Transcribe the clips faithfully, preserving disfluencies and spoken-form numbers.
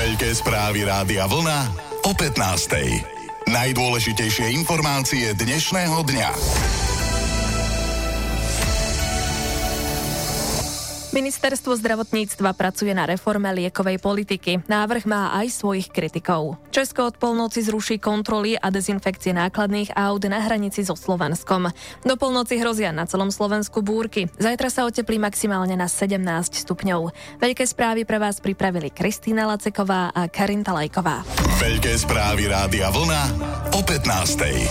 Veľké správy Rádia Vlna o pätnástej. Najdôležitejšie informácie dnešného dňa. Ministerstvo zdravotníctva pracuje na reforme liekovej politiky. Návrh má aj svojich kritikov. Česko od polnoci zruší kontroly a dezinfekcie nákladných aut na hranici so Slovenskom. Do polnoci hrozia na celom Slovensku búrky. Zajtra sa oteplí maximálne na sedemnásť stupňov. Veľké správy pre vás pripravili Kristýna Laceková a Karinta Lajková. Veľké správy Rádia Vlna o pätnástej.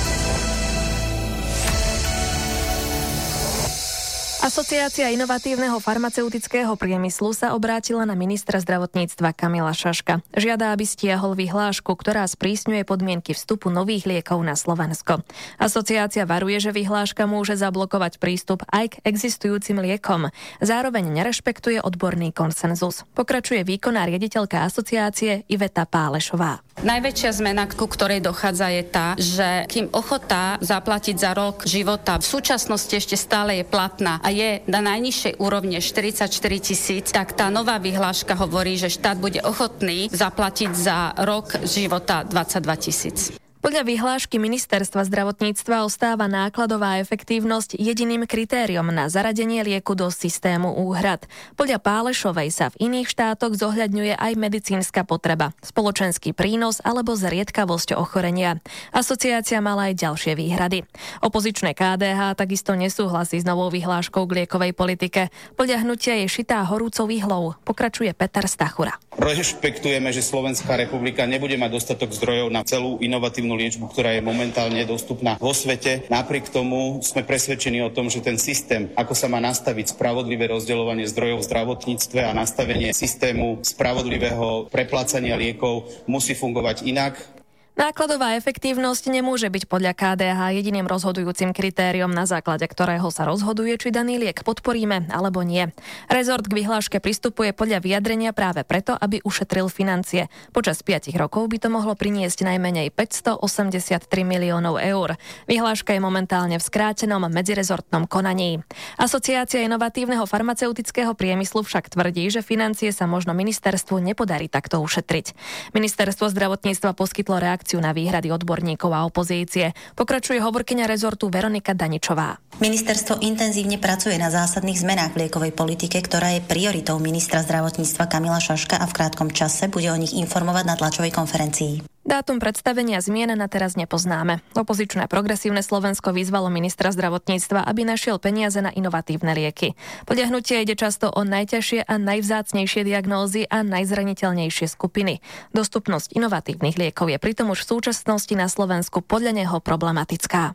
Asociácia inovatívneho farmaceutického priemyslu sa obrátila na ministra zdravotníctva Kamila Šaška. Žiada, aby stiahol vyhlášku, ktorá sprísňuje podmienky vstupu nových liekov na Slovensko. Asociácia varuje, že vyhláška môže zablokovať prístup aj k existujúcim liekom. Zároveň nerešpektuje odborný konsenzus. Pokračuje výkonná riaditeľka asociácie Iveta Pálešová. Najväčšia zmena, ku ktorej dochádza, je tá, že kým ochota zaplatiť za rok života v súčasnosti ešte stále je platná a je na najnižšej úrovni štyridsaťštyri tisíc, tak tá nová vyhláška hovorí, že štát bude ochotný zaplatiť za rok života dvadsaťdva tisíc. Podľa vyhlášky ministerstva zdravotníctva ostáva nákladová efektívnosť jediným kritériom na zaradenie lieku do systému úhrad. Podľa Pálešovej sa v iných štátoch zohľadňuje aj medicínska potreba, spoločenský prínos alebo zriedkavosť ochorenia. Asociácia mala aj ďalšie výhrady. Opozičné ká dé há takisto nesúhlasí s novou vyhláškou k liekovej politike. Podľa hnutia je šitá horúcou ihlou. Pokračuje Peter Stachura. Rešpektujeme, že Slovenská republika nebude mať dostatok zdrojov na celú inovatívnu liečbu, ktorá je momentálne dostupná vo svete. Napriek tomu sme presvedčení o tom, že ten systém, ako sa má nastaviť spravodlivé rozdeľovanie zdrojov v zdravotníctve a nastavenie systému spravodlivého preplácania liekov, musí fungovať inak. Nákladová efektívnosť nemôže byť podľa ká dé há jediným rozhodujúcim kritériom, na základe ktorého sa rozhoduje, či daný liek podporíme alebo nie. Rezort k vyhláške pristupuje podľa vyjadrenia práve preto, aby ušetril financie. Počas piatich rokov by to mohlo priniesť najmenej päťstoosemdesiattri miliónov eur. Vyhláška je momentálne v skrátenom medzirezortnom konaní. Asociácia inovatívneho farmaceutického priemyslu však tvrdí, že financie sa možno ministerstvu nepodarí takto ušetriť. Ministerstvo zdravotníctva poskytlo reakciu na výhrady odborníkov a opozície. Pokračuje hovorkyňa rezortu Veronika Daničová. Ministerstvo intenzívne pracuje na zásadných zmenách v liekovej politike, ktorá je prioritou ministra zdravotníctva Kamila Šaška a v krátkom čase bude o nich informovať na tlačovej konferencii. Dátum predstavenia zmien na teraz nepoznáme. Opozičné Progresívne Slovensko vyzvalo ministra zdravotníctva, aby našiel peniaze na inovatívne lieky. Podľa hnutia ide často o najťažšie a najvzácnejšie diagnózy a najzraniteľnejšie skupiny. Dostupnosť inovatívnych liekov je pritom už v súčasnosti na Slovensku podľa neho problematická.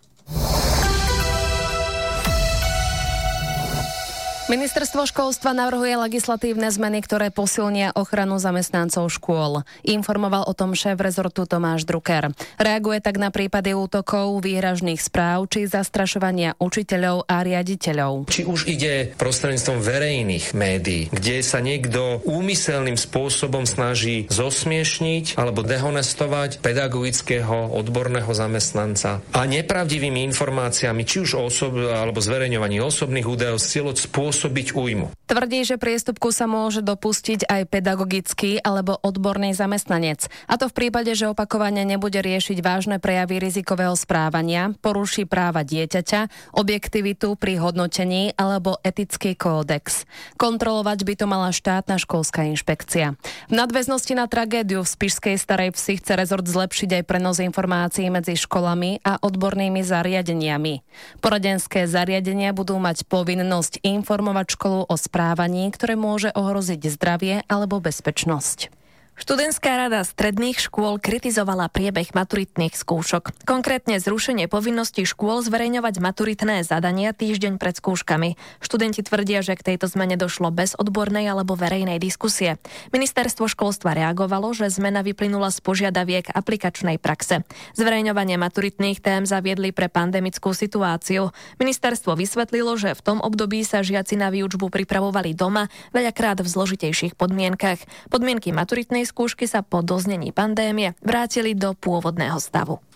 Ministerstvo školstva navrhuje legislatívne zmeny, ktoré posilnia ochranu zamestnancov škôl. Informoval o tom šéf rezortu Tomáš Drucker. Reaguje tak na prípady útokov, výhražných správ či zastrašovania učiteľov a riaditeľov. Či už ide prostredníctvom verejných médií, kde sa niekto úmyselným spôsobom snaží zosmiešniť alebo dehonestovať pedagogického odborného zamestnanca a nepravdivými informáciami, či už osob alebo zverejňovaní osobných údajov s cieľom spôsobiť újmu. Tvrdí, že priestupku sa môže dopustiť aj pedagogický alebo odborný zamestnanec. A to v prípade, že opakovane nebude riešiť vážne prejavy rizikového správania, poruší práva dieťaťa, objektivitu pri hodnotení alebo etický kódex. Kontrolovať by to mala štátna školská inšpekcia. V nadväznosti na tragédiu v spišskej Starej Vsi chce rezort zlepšiť aj prenos informácií medzi školami a odbornými zariadeniami. Poradenské zariadenia budú mať povinnosť informovať školu o správaní, ktoré môže ohroziť zdravie alebo bezpečnosť. Študentská rada stredných škôl kritizovala priebeh maturitných skúšok. Konkrétne zrušenie povinnosti škôl zverejňovať maturitné zadania týždeň pred skúškami. Študenti tvrdia, že k tejto zmene došlo bez odbornej alebo verejnej diskusie. Ministerstvo školstva reagovalo, že zmena vyplynula z požiadaviek aplikačnej praxe. Zverejňovanie maturitných tém zaviedli pre pandemickú situáciu. Ministerstvo vysvetlilo, že v tom období sa žiaci na výučbu pripravovali doma, veľakrát v zložitejších podmienkach. Podmienky maturitnej skúšky sa po doznení pandémie vrátili do pôvodného stavu.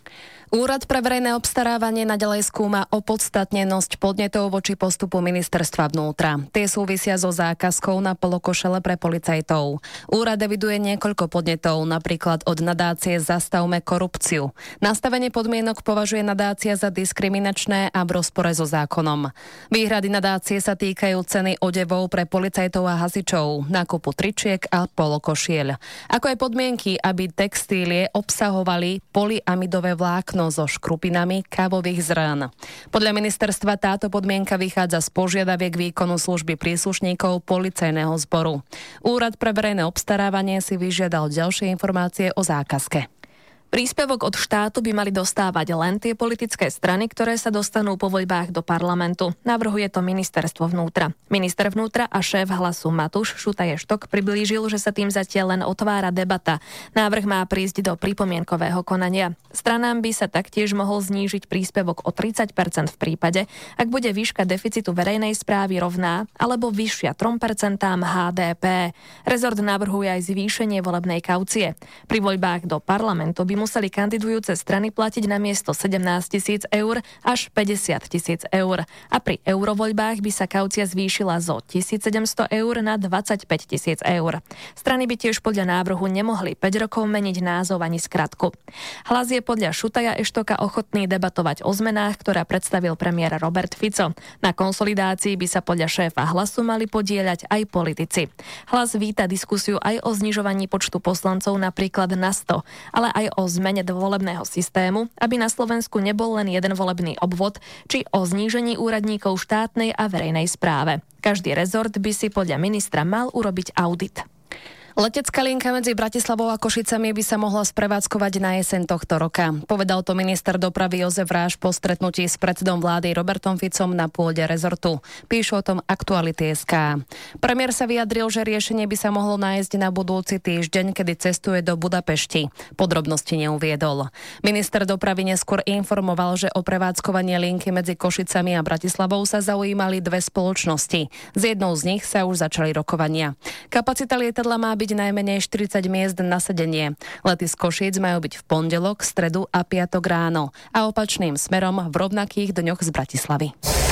Úrad pre verejné obstarávanie naďalej skúma opodstatnenosť podnetov voči postupu ministerstva vnútra. Tie súvisia so zákazkou na polokošele pre policajtov. Úrad eviduje niekoľko podnetov, napríklad od nadácie Zastavme korupciu. Nastavenie podmienok považuje nadácia za diskriminačné a v rozpore so zákonom. Výhrady nadácie sa týkajú ceny odevov pre policajtov a hasičov, nákupu tričiek a polokošiel. Ako aj podmienky, aby textílie obsahovali polyamidové vlákno so škrupinami kávových zrán. Podľa ministerstva táto podmienka vychádza z požiadaviek výkonu služby príslušníkov policajného zboru. Úrad pre verejné obstarávanie si vyžiadal ďalšie informácie o zákazke. Príspevok od štátu by mali dostávať len tie politické strany, ktoré sa dostanú po voľbách do parlamentu. Navrhuje to ministerstvo vnútra. Minister vnútra a šéf Hlasu Matúš Šutaj-Eštok priblížil, že sa tým zatiaľ len otvára debata. Návrh má prísť do pripomienkového konania. Stranám by sa taktiež mohol znížiť príspevok o tridsať percent v prípade, ak bude výška deficitu verejnej správy rovná alebo vyššia tri percentá há dé pé. Rezort navrhuje aj zvýšenie volebnej kaucie. Pri voľbách do parlamentu by museli kandidujúce strany platiť na miesto sedemnásť tisíc eur až päťdesiat tisíc eur. A pri eurovoľbách by sa kaucia zvýšila zo tisícsedemsto eur na dvadsaťpäť tisíc eur. Strany by tiež podľa návrhu nemohli päť rokov meniť názov ani skratku. Hlas je podľa Šutaja-Eštoka ochotný debatovať o zmenách, ktoré predstavil premiér Robert Fico. Na konsolidácii by sa podľa šéfa Hlasu mali podieľať aj politici. Hlas víta diskusiu aj o znižovaní počtu poslancov napríklad na sto, ale aj o zmene volebného systému, aby na Slovensku nebol len jeden volebný obvod, či o znížení úradníkov štátnej a verejnej správe. Každý rezort by si podľa ministra mal urobiť audit. Letecká linka medzi Bratislavou a Košicami by sa mohla sprevádzkovať na jeseň tohto roka. Povedal to minister dopravy Jozef Ráš po stretnutí s predsedom vlády Robertom Ficom na pôde rezortu. Píšu o tom Aktuality bodka es ká. Premiér sa vyjadril, že riešenie by sa mohlo nájsť na budúci týždeň, kedy cestuje do Budapešti. Podrobnosti neuviedol. Minister dopravy neskôr informoval, že o prevádzkovanie linky medzi Košicami a Bratislavou sa zaujímali dve spoločnosti. Z jednou z nich sa už začali rokovania. Kapacita lietadla má byť najmenej štyridsať miest na sedenie. Lety z Košíc majú byť v pondelok, stredu a piatok ráno a opačným smerom v rovnakých dňoch z Bratislavy.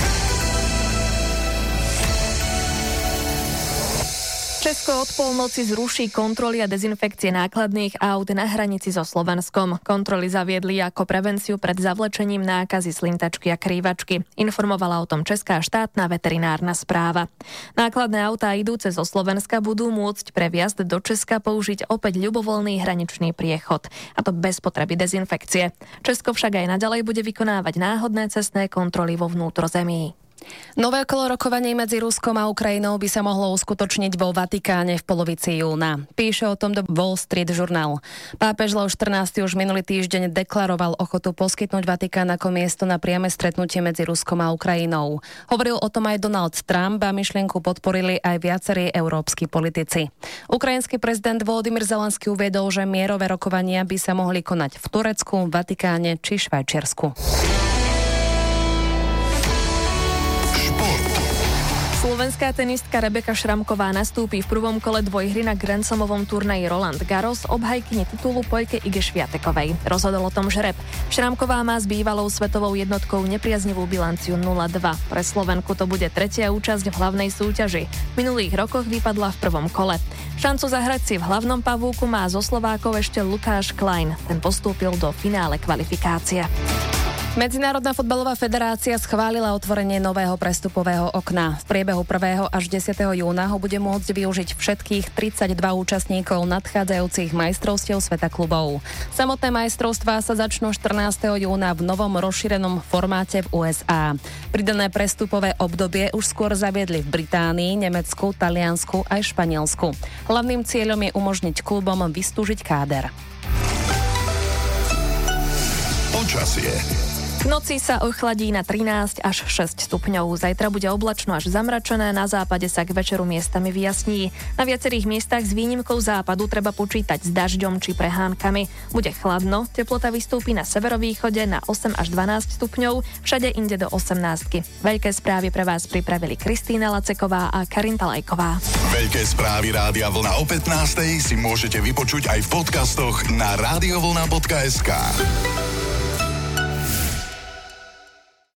Česko od polnoci zruší kontroly a dezinfekcie nákladných aut na hranici so Slovenskom. Kontroly zaviedli ako prevenciu pred zavlečením nákazy slintačky a krývačky. Informovala o tom Česká štátna veterinárna správa. Nákladné autá idúce zo Slovenska budú môcť pre vjazd do Česka použiť opäť ľubovoľný hraničný priechod. A to bez potreby dezinfekcie. Česko však aj naďalej bude vykonávať náhodné cestné kontroly vo vnútrozemí. Nové kolo rokovaní medzi Ruskom a Ukrajinou by sa mohlo uskutočniť vo Vatikáne v polovici júna. Píše o tom The Wall Street Journal. Pápež Leoš štrnásty už minulý týždeň deklaroval ochotu poskytnúť Vatikán ako miesto na priame stretnutie medzi Ruskom a Ukrajinou. Hovoril o tom aj Donald Trump a myšlienku podporili aj viacerí európski politici. Ukrajinský prezident Volodymyr Zelenský uviedol, že mierové rokovania by sa mohli konať v Turecku, Vatikáne či Švajčiarsku. Slovenská tenistka Rebeka Šramková nastúpi v prvom kole dvojhry na Grand Slamovom turnaji Roland Garros obhajkyni titulu Poľke Ige Šviatekovej. Rozhodol o tom žreb. Šramková má s bývalou svetovou jednotkou nepriaznivú bilanciu nula dva. Pre Slovenku to bude tretia účasť v hlavnej súťaži. V minulých rokoch vypadla v prvom kole. Šancu zahrať si v hlavnom pavúku má zo Slovákov ešte Lukáš Klein. Ten postúpil do finále kvalifikácie. Medzinárodná futbalová federácia schválila otvorenie nového prestupového okna. V priebehu prvého až desiateho júna ho bude môcť využiť všetkých tridsaťdva účastníkov nadchádzajúcich majstrovstiev sveta klubov. Samotné majstrovstvá sa začnú štrnásteho júna v novom rozšírenom formáte v ú es á. Pridané prestupové obdobie už skôr zaviedli v Británii, Nemecku, Taliansku aj Španielsku. Hlavným cieľom je umožniť klubom vystúžiť káder. Počasie. V noci sa ochladí na trinásť až šesť stupňov. Zajtra bude oblačno až zamračené, na západe sa k večeru miestami vyjasní. Na viacerých miestach s výnimkou západu treba počítať s dažďom či prehánkami. Bude chladno, teplota vystúpi na severovýchode na osem až dvanásť stupňov, všade inde do osemnástky. Veľké správy pre vás pripravili Kristýna Laceková a Karinta Lajková. Veľké správy Rádia Vlna o pätnástej si môžete vypočuť aj v podcastoch na radiovlna bodka es ká.